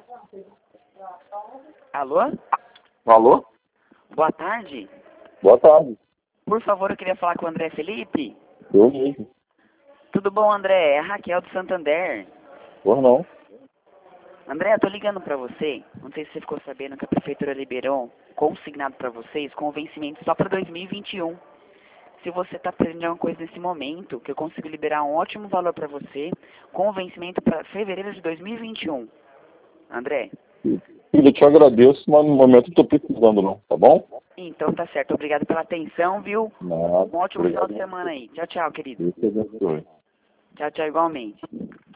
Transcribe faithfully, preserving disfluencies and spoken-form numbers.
Alô? Alô? Boa tarde. Boa tarde. Por favor, eu queria falar com o André Felipe. Eu mesmo. Tudo bom, André? É a Raquel do Santander. Por não. André, eu tô ligando pra você. Não sei se você ficou sabendo que a Prefeitura liberou consignado pra vocês com o vencimento só pra dois mil e vinte e um. Se você tá precisando de alguma coisa nesse momento, que eu consigo liberar um ótimo valor pra você com o vencimento pra fevereiro de dois mil e vinte e um. André? Filho, eu te agradeço, mas no momento não tô precisando não, tá bom? Então tá certo. Obrigado pela atenção, viu? Nada. Um ótimo Obrigado. final de semana aí. Tchau, tchau, querido. Deus te abençoe. Tchau, tchau, igualmente.